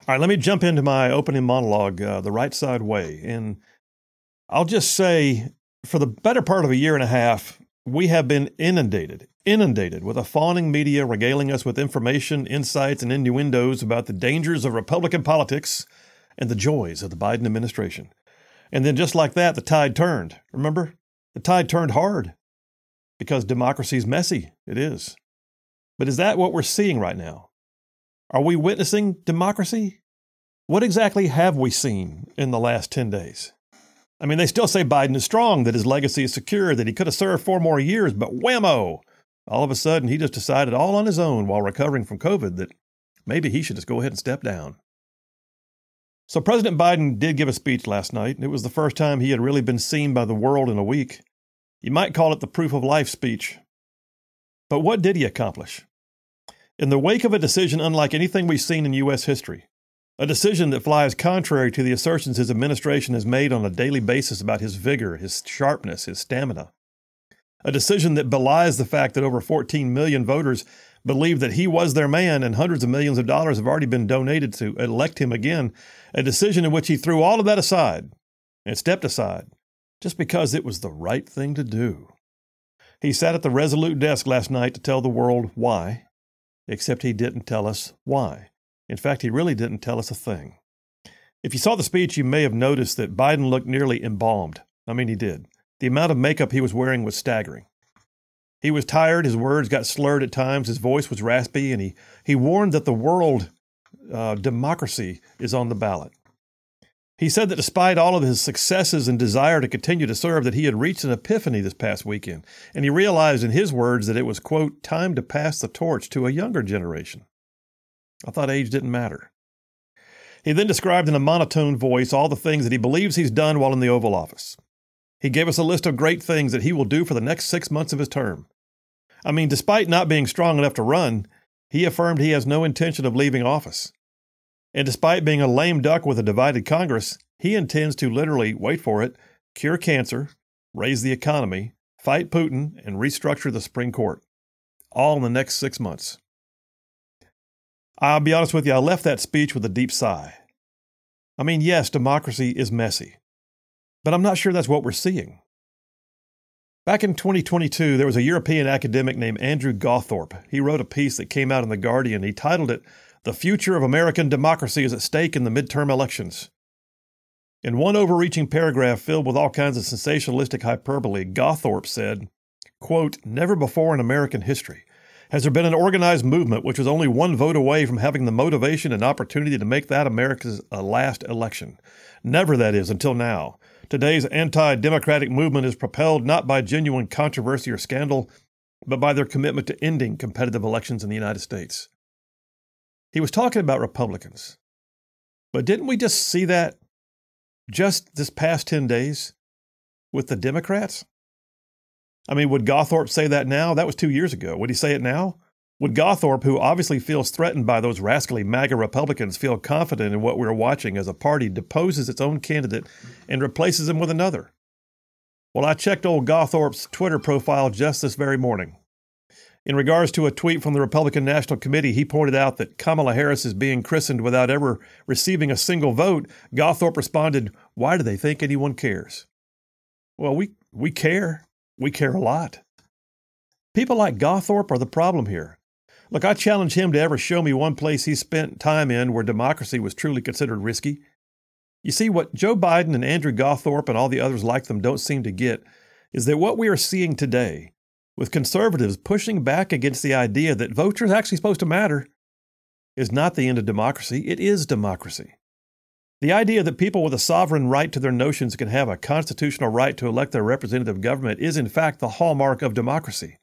All right, let me jump into my opening monologue, The Right Side Way. And I'll just say, for the better part of a year and a half, we have been inundated with a fawning media regaling us with information, insights, and innuendos about the dangers of Republican politics and the joys of the Biden administration. And then just like that, the tide turned. Remember? The tide turned hard because democracy is messy. It is. But is that what we're seeing right now? Are we witnessing democracy? What exactly have we seen in the last 10 days? I mean, they still say Biden is strong, that his legacy is secure, that he could have served 4 more years, but whammo! All of a sudden, he just decided all on his own while recovering from COVID that maybe he should just go ahead and step down. So President Biden did give a speech last night. It was the first time he had really been seen by the world in a week. You might call it the proof of life speech. But what did he accomplish? In the wake of a decision unlike anything we've seen in U.S. history, a decision that flies contrary to the assertions his administration has made on a daily basis about his vigor, his sharpness, his stamina, a decision that belies the fact that over 14 million voters believe that he was their man and hundreds of millions of dollars have already been donated to elect him again, a decision in which he threw all of that aside and stepped aside just because it was the right thing to do. He sat at the Resolute desk last night to tell the world why, except he didn't tell us why. In fact, he really didn't tell us a thing. If you saw the speech, you may have noticed that Biden looked nearly embalmed. I mean, he did. The amount of makeup he was wearing was staggering. He was tired, his words got slurred at times, his voice was raspy, and he warned that the world democracy is on the ballot. He said that despite all of his successes and desire to continue to serve, that he had reached an epiphany this past weekend, and he realized in his words that it was, quote, time to pass the torch to a younger generation. I thought age didn't matter. He then described in a monotone voice all the things that he believes he's done while in the Oval Office. He gave us a list of great things that he will do for the next 6 months of his term. I mean, despite not being strong enough to run, he affirmed he has no intention of leaving office. And despite being a lame duck with a divided Congress, he intends to literally, wait for it, cure cancer, raise the economy, fight Putin, and restructure the Supreme Court. All in the next 6 months. I'll be honest with you, I left that speech with a deep sigh. I mean, yes, democracy is messy, but I'm not sure that's what we're seeing. Back in 2022, there was a European academic named Andrew Gawthorpe. He wrote a piece that came out in The Guardian. He titled it, "The Future of American Democracy is at Stake in the Midterm Elections." In one overreaching paragraph filled with all kinds of sensationalistic hyperbole, Gawthorpe said, quote, "Never before in American history has there been an organized movement which was only one vote away from having the motivation and opportunity to make that America's last election. Never, that is, until now. Today's anti-democratic movement is propelled not by genuine controversy or scandal, but by their commitment to ending competitive elections in the United States." He was talking about Republicans. But didn't we just see that just this past 10 days with the Democrats? I mean, would Gawthorpe say that now? That was 2 years ago. Would he say it now? Would Gawthorpe, who obviously feels threatened by those rascally MAGA Republicans, feel confident in what we're watching as a party deposes its own candidate and replaces him with another? Well, I checked old Gawthorpe's Twitter profile just this very morning. In regards to a tweet from the Republican National Committee, he pointed out that Kamala Harris is being christened without ever receiving a single vote. Gawthorpe responded, "Why do they think anyone cares?" Well, we care. We care a lot. People like Gawthorpe are the problem here. Look, I challenge him to ever show me one place he spent time in where democracy was truly considered risky. You see, what Joe Biden and Andrew Gawthorpe and all the others like them don't seem to get is that what we are seeing today, with conservatives pushing back against the idea that votes are actually supposed to matter, is not the end of democracy. It is democracy. The idea that people with a sovereign right to their notions can have a constitutional right to elect their representative government is in fact the hallmark of democracy.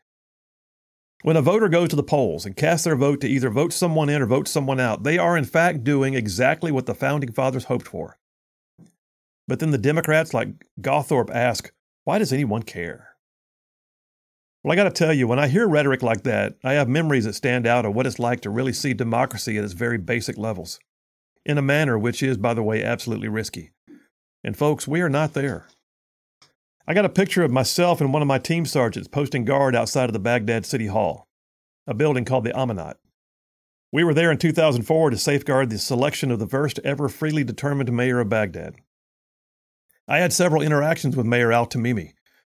When a voter goes to the polls and casts their vote to either vote someone in or vote someone out, they are in fact doing exactly what the Founding Fathers hoped for. But then the Democrats like Gawthorpe ask, why does anyone care? Well, I got to tell you, when I hear rhetoric like that, I have memories that stand out of what it's like to really see democracy at its very basic levels, in a manner which is, by the way, absolutely risky. And folks, we are not there. I got a picture of myself and one of my team sergeants posting guard outside of the Baghdad City Hall, a building called the Amanat. We were there in 2004 to safeguard the selection of the first ever freely determined mayor of Baghdad. I had several interactions with Mayor al-Tamimi.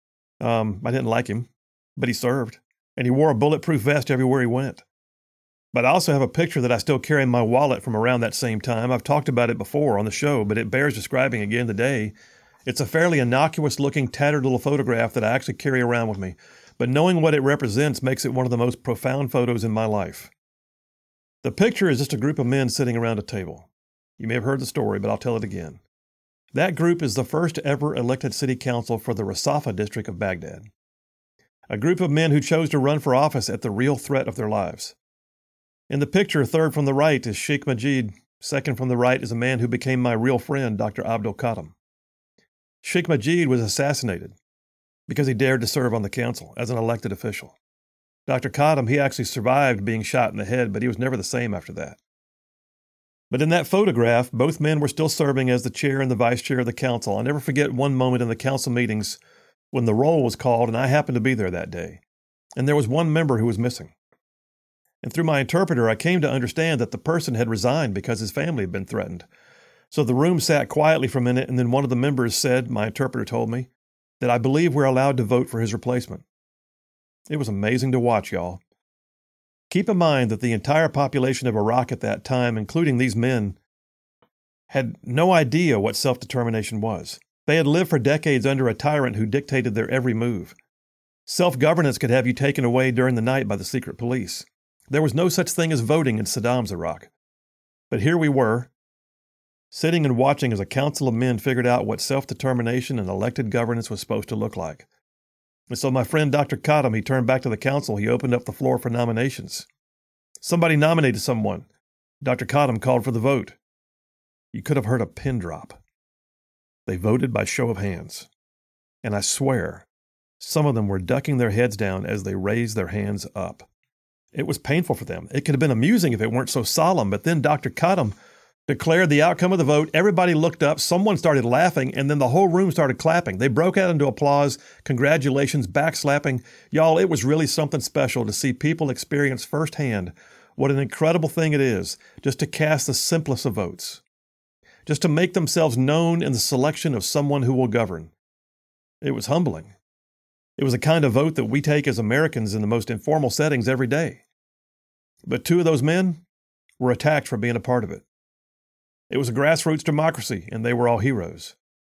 I didn't like him, but he served, and he wore a bulletproof vest everywhere he went. But I also have a picture that I still carry in my wallet from around that same time. I've talked about it before on the show, but it bears describing again today. It's a fairly innocuous-looking, tattered little photograph that I actually carry around with me. But knowing what it represents makes it one of the most profound photos in my life. The picture is just a group of men sitting around a table. You may have heard the story, but I'll tell it again. That group is the first ever elected city council for the Rasafa district of Baghdad. A group of men who chose to run for office at the real threat of their lives. In the picture, third from the right is Sheikh Majid. Second from the right is a man who became my real friend, Dr. Abdul Khatam. Sheikh Majid was assassinated because he dared to serve on the council as an elected official. Dr. Khatam, he actually survived being shot in the head, but he was never the same after that. But in that photograph, both men were still serving as the chair and the vice chair of the council. I'll never forget one moment in the council meetings when the roll was called, and I happened to be there that day. And there was one member who was missing. And through my interpreter, I came to understand that the person had resigned because his family had been threatened. So the room sat quietly for a minute, and then one of the members said, my interpreter told me, that I believe we're allowed to vote for his replacement. It was amazing to watch, y'all. Keep in mind that the entire population of Iraq at that time, including these men, had no idea what self-determination was. They had lived for decades under a tyrant who dictated their every move. Self-governance could have you taken away during the night by the secret police. There was no such thing as voting in Saddam's Iraq. But here we were, sitting and watching as a council of men figured out what self-determination and elected governance was supposed to look like. And so my friend Dr. Khatam, he turned back to the council. He opened up the floor for nominations. Somebody nominated someone. Dr. Khatam called for the vote. You could have heard a pin drop. They voted by show of hands. And I swear, some of them were ducking their heads down as they raised their hands up. It was painful for them. It could have been amusing if it weren't so solemn, but then Dr. Khatam declared the outcome of the vote. Everybody looked up, someone started laughing, and then the whole room started clapping. They broke out into applause, congratulations, backslapping. Y'all, it was really something special to see people experience firsthand what an incredible thing it is just to cast the simplest of votes, just to make themselves known in the selection of someone who will govern. It was humbling. It was a kind of vote that we take as Americans in the most informal settings every day. But two of those men were attacked for being a part of it. It was a grassroots democracy, and they were all heroes.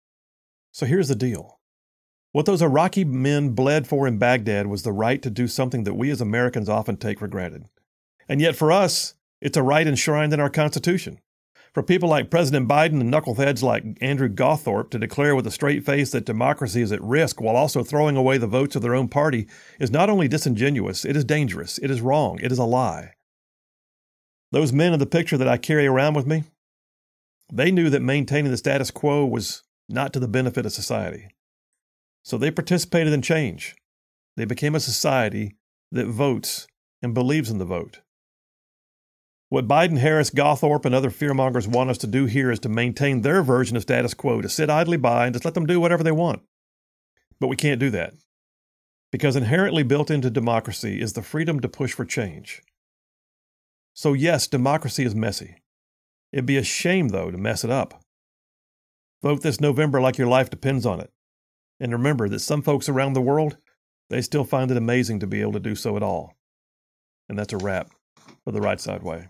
So here's the deal. What those Iraqi men bled for in Baghdad was the right to do something that we as Americans often take for granted. And yet for us, it's a right enshrined in our Constitution. For people like President Biden and knuckleheads like Andrew Gawthorpe to declare with a straight face that democracy is at risk while also throwing away the votes of their own party is not only disingenuous, it is dangerous, it is wrong, it is a lie. Those men in the picture that I carry around with me, they knew that maintaining the status quo was not to the benefit of society. So they participated in change. They became a society that votes and believes in the vote. What Biden, Harris, Gawthorpe, and other fearmongers want us to do here is to maintain their version of status quo, to sit idly by and just let them do whatever they want. But we can't do that. Because inherently built into democracy is the freedom to push for change. So yes, democracy is messy. It'd be a shame, though, to mess it up. Vote this November like your life depends on it. And remember that some folks around the world, they still find it amazing to be able to do so at all. And that's a wrap for The Right Side Way.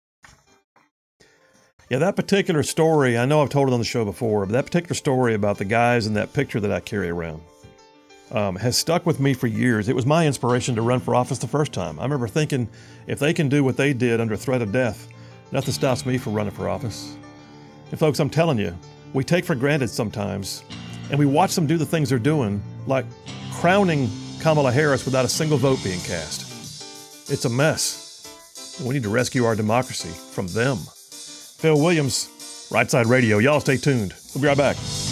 Yeah, that particular story, I know I've told it on the show before, but that particular story about the guys in that picture that I carry around has stuck with me for years. It was my inspiration to run for office the first time. I remember thinking, if they can do what they did under threat of death, nothing stops me from running for office. And folks, I'm telling you, we take for granted sometimes, and we watch them do the things they're doing, like crowning Kamala Harris without a single vote being cast. It's a mess. We need to rescue our democracy from them. Phil Williams, Right Side Radio. Y'all stay tuned. We'll be right back.